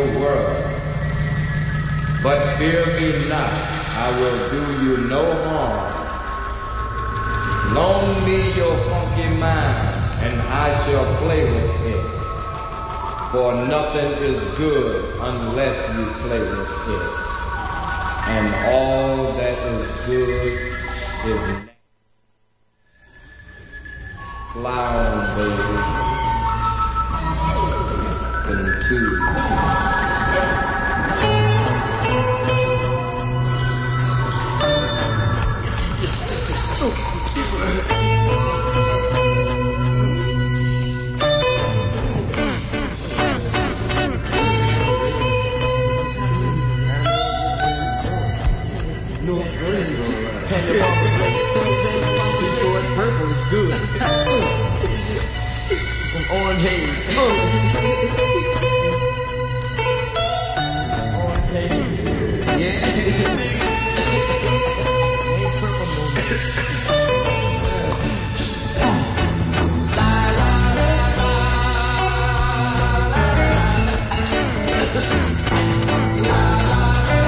world. But fear me not, I will do you no harm. Loan me your funky mind, and I shall play with it. For nothing is good unless you play with it. And all that is good is fly on, baby. Purple is good. Some orange haze. Orange haze. Yeah. Ain't purple no more. La la la la la la la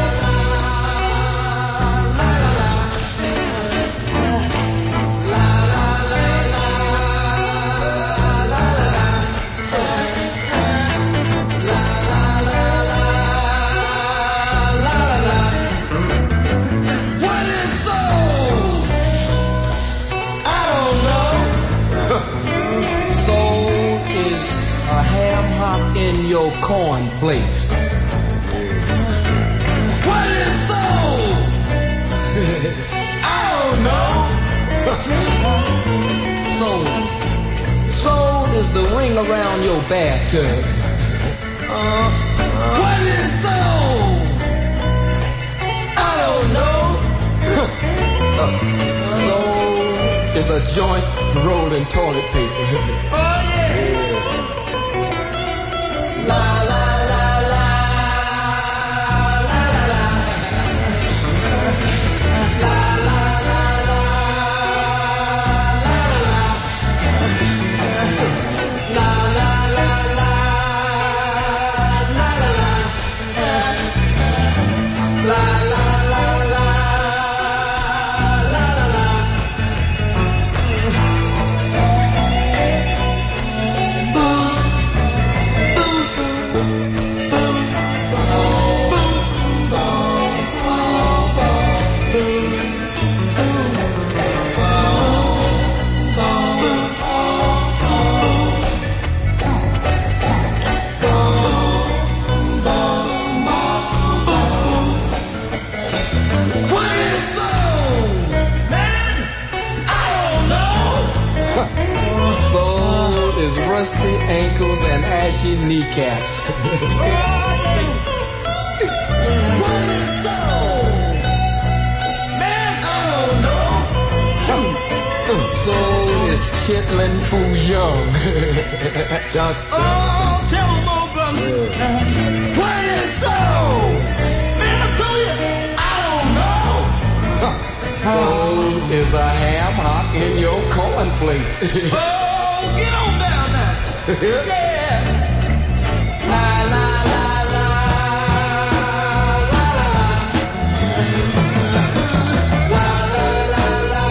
in your cornflakes. What is soul? I don't know. Soul is the ring around your bathtub. What is soul? I don't know. Soul is a joint rolling toilet paper. Oh yeah. La la la la la la la la la la rusty ankles and ashy kneecaps. What is soul? Man, I don't know. Soul is chitlin' Foo Young. Oh, tell him, old brother. What is soul? Man, I told you, I don't know. Soul is a ham hock in your cornflakes. Oh, get on down now. Yeah. La la la la la la la la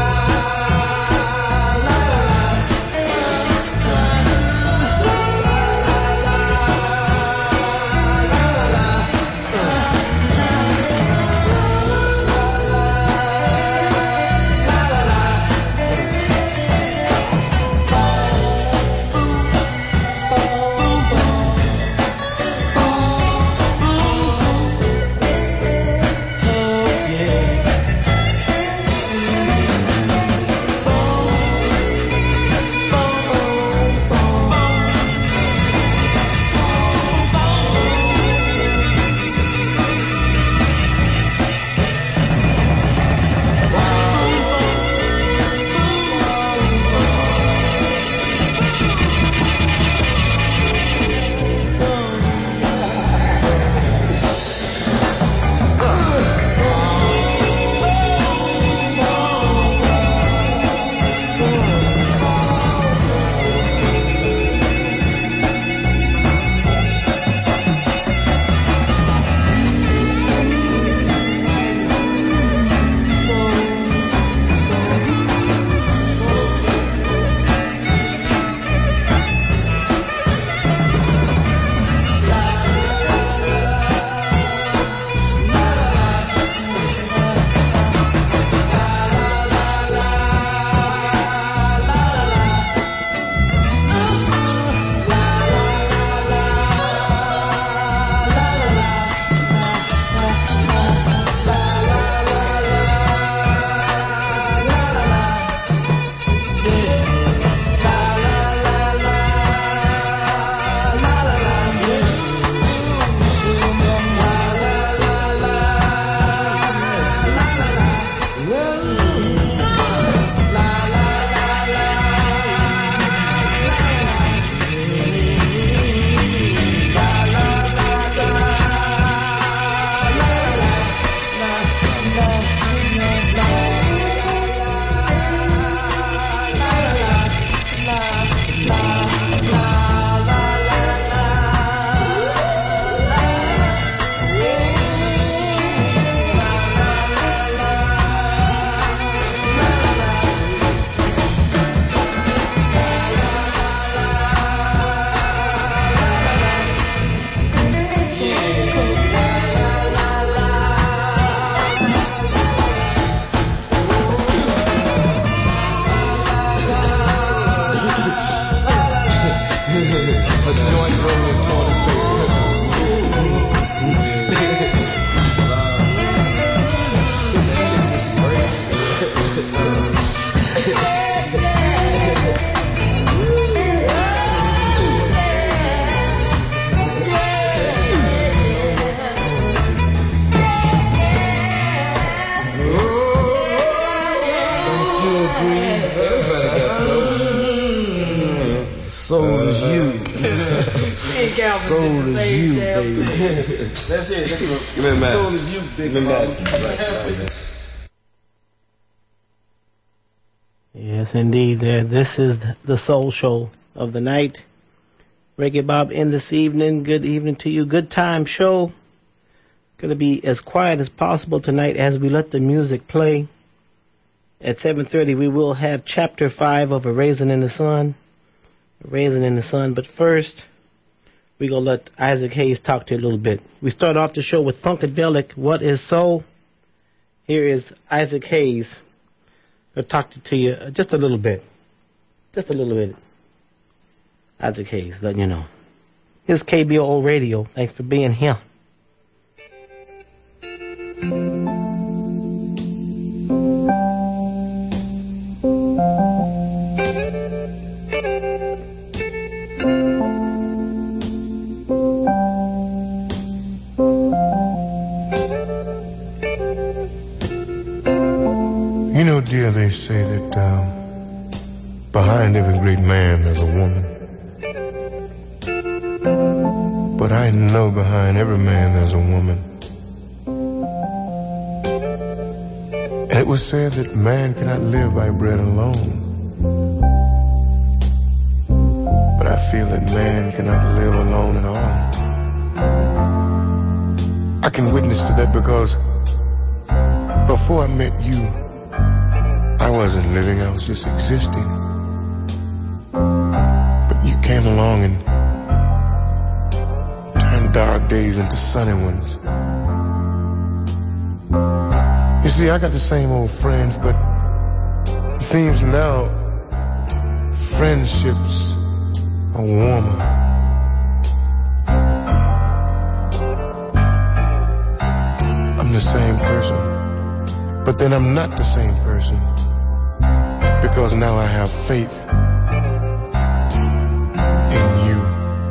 la la. Calvin Soul did the is same you, damn baby. thing. That's it. Give me that. Soul is you, big man. Yes, indeed. This is the Soul Show of the night. Reggae Bob in this evening. Good evening to you. Good time show. Going to be as quiet as possible tonight as we let the music play. At 7:30 we will have Chapter 5 of A Raisin in the Sun. A Raisin in the Sun. But first, we're going to let Isaac Hayes talk to you a little bit. We start off the show with Funkadelic, What is Soul? Here is Isaac Hayes. I'll talk to you just a little bit. Just a little bit. Isaac Hayes, letting you know. Here's KBOO Radio. Thanks for being here. You know, dear, they say that behind every great man there's a woman. But I know behind every man there's a woman. And it was said that man cannot live by bread alone. But I feel that man cannot live alone at all. I can witness to that because before I met you, I wasn't living, I was just existing. But you came along and turned dark days into sunny ones. You see, I got the same old friends, but it seems now friendships are warmer. I'm the same person, but then I'm not the same person. Because now I have faith in you.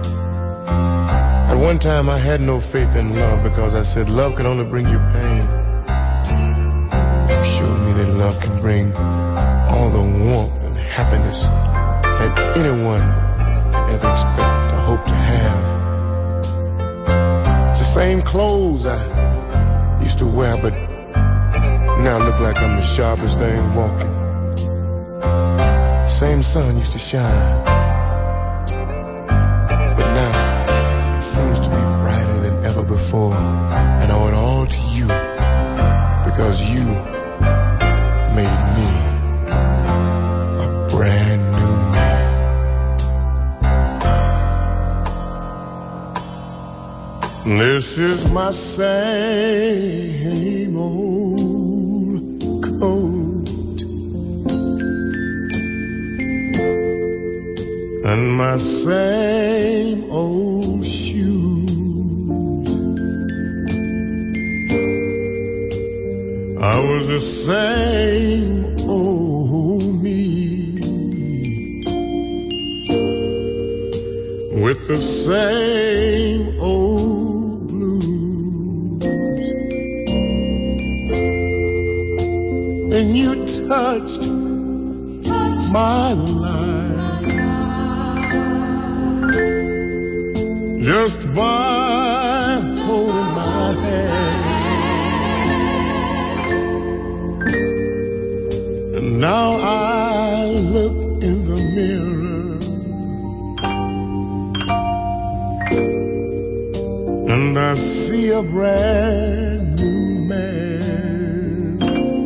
At one time I had no faith in love because I said love can only bring you pain. You showed me that love can bring all the warmth and happiness that anyone can ever expect or hope to have. It's the same clothes I used to wear, but now I look like I'm the sharpest thing walking. Same sun used to shine, but now it seems to be brighter than ever before. And I owe it all to you, because you made me a brand new man. This is my same old coat and my same old shoes. I was the same old me, with the same old blues. And you touched my life just by holding my hand. And now I look in the mirror and I see a brand new man.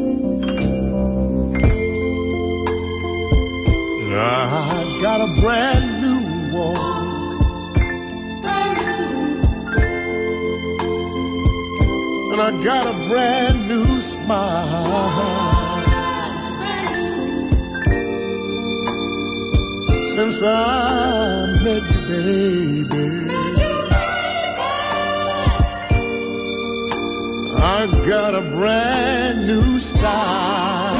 I got a brand new walk, and I got a brand new smile. Since I met you, baby, I got a brand new style.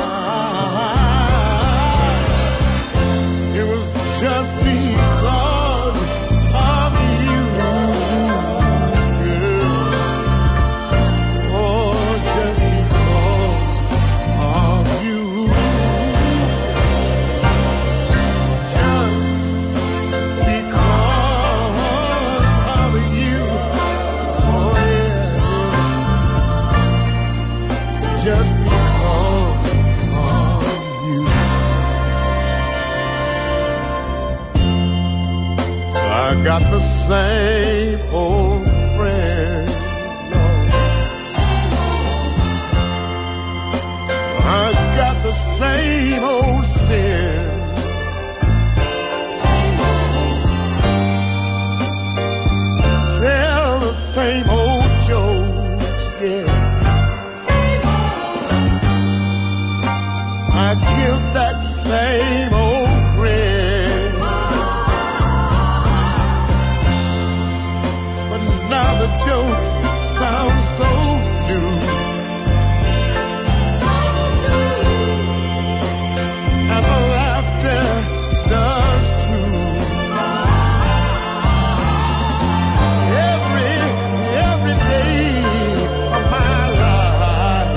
It was just because of you. Oh, just because of you. Just because got the same old friend. I got the same old sin. Tell the same old jokes, yeah. I give that same old grin. But now the jokes sound so new. And the laughter does too. Every day of my life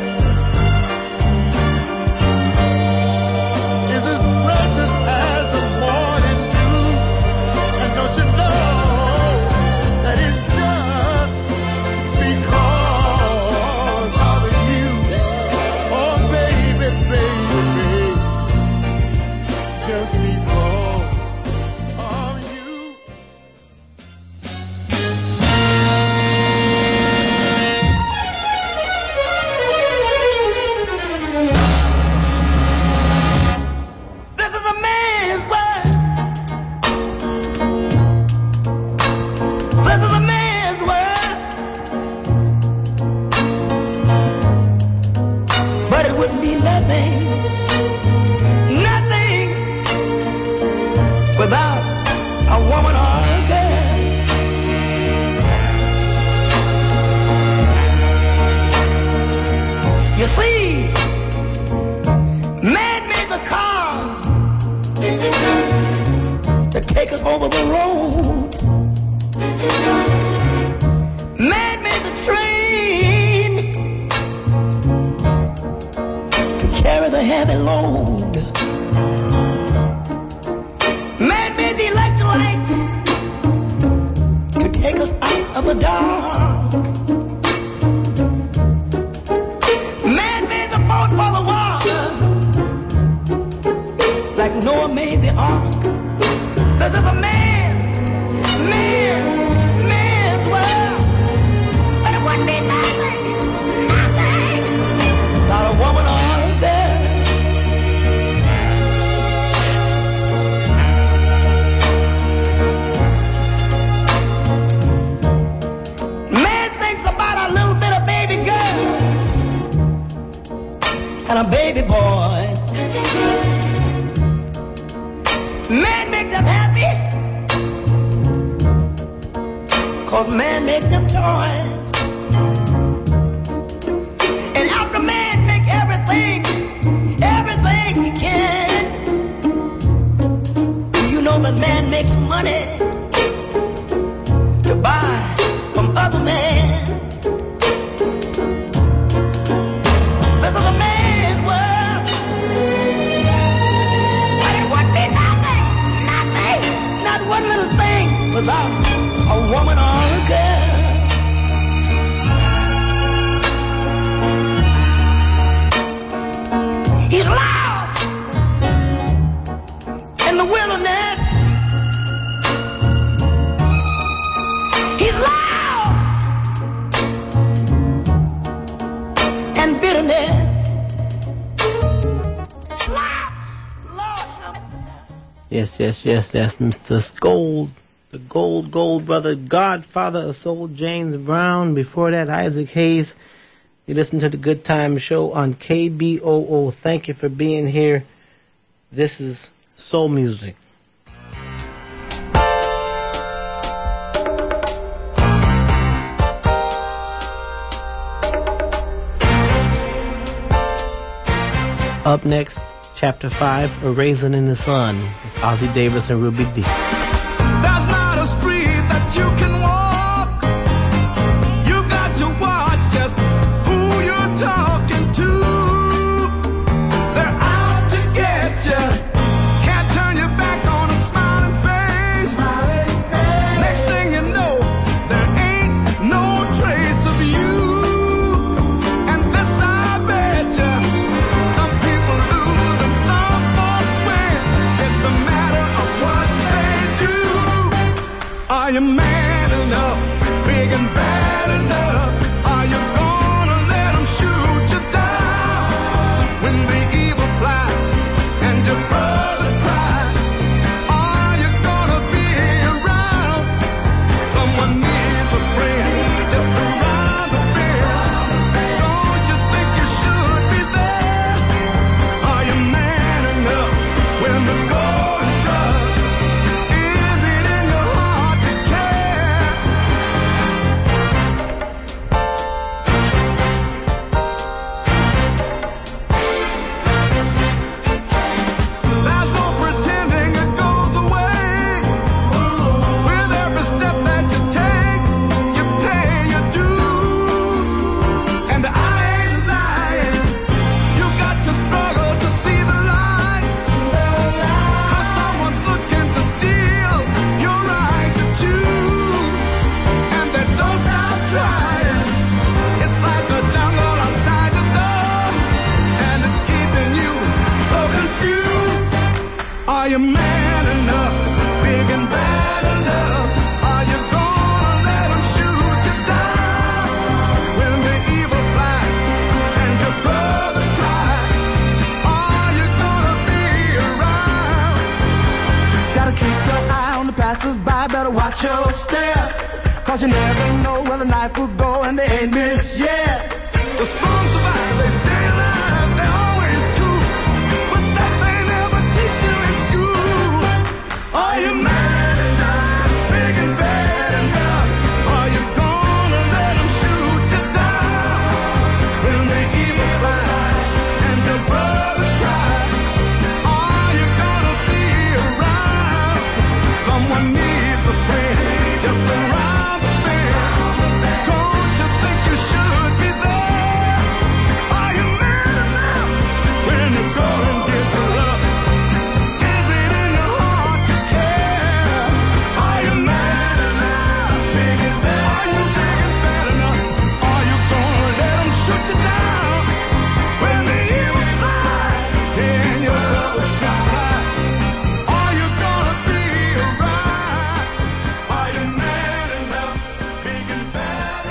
is as precious as the morning dew. And don't you know that it's just because of you? Oh baby, baby, just because of you. This is a man's world. This is a man's world. But it wouldn't be nothing, nothing without a woman or a girl. You see, man made the cars to take us over the road. Man made the train to carry the heavy load. Man made the electric light to take us out of the dark. Man made the boat for the water, like Noah made the ark. This is a man's world. But it wouldn't be nothing without a woman or a girl. Man thinks about a little bit of baby girls and a baby boys. Man make them happy, 'cause man make them toys. And after man make everything he can, you know that man makes money to buy from other men. This is a man's world. But it wouldn't be nothing, not one little thing without a woman or a girl. He's lost in the wilderness. He's lost in bitterness. Lost, Lord help us. Yes, that's Mr. Gold, the Gold brother, godfather of soul, James Brown. Before that, Isaac Hayes. You listen to the Good Time Show on KBOO. Thank you for being here. This is soul music. Up next, Chapter 5, A Raisin in the Sun, with Ozzie Davis and Ruby D. There's not a street that you can walk. You got to watch just who you're talking to. They're out to get you. Can't turn your back on a smiling face. Next thing you know, there ain't no trace of you. And this I bet you, some people lose and some folks win. It's a matter of what they do. man enough? Are you gonna let them shoot you down when the evil flies and your brother cries? Are you gonna be around? Someone needs a friend just around the bend. Don't you think you should be there? Are you man enough when the going tough? Is it in your heart to care? There's no pretending it goes away. With every step that you take, you pay your dues. And I ain't lying. You got to struggle to see the lights. 'Cause someone's looking to steal your right to choose. And they don't stop trying. It's like a jungle outside the door. And it's keeping you so confused. Are you man enough? Big and bad enough? Are you gonna let them shoot you down when the evil flies and your brother cries? Are you gonna be around? Gotta keep your eye on the passers-by. Better watch your step. 'Cause you never know where the knife will go and they ain't missed yet. The strong survive, they stay alive, they always do. But that they never teach you in school. Are you man enough? Big and bad enough? Are you gonna let them shoot you down when the evil flies and your brother cries? Are you gonna be around? Someone needs a friend just around the bend. Don't you think you should be there? Are you man enough when the going gets rough? Is it in your heart to care? Are you man enough? Big and bad? Are you big and bad enough? Are you gonna let them shoot you down when the evil flies and your brother cries? Are you gonna be around? Are you man enough? Big and bad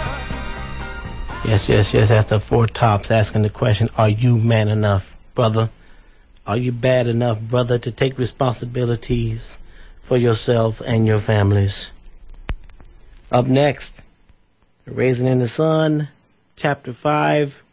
enough? Yes. That's the Four Tops asking the question, are you man enough, brother? Are you bad enough, brother, to take responsibilities for yourself and your families? Up next, Raising in the Sun, Chapter 5,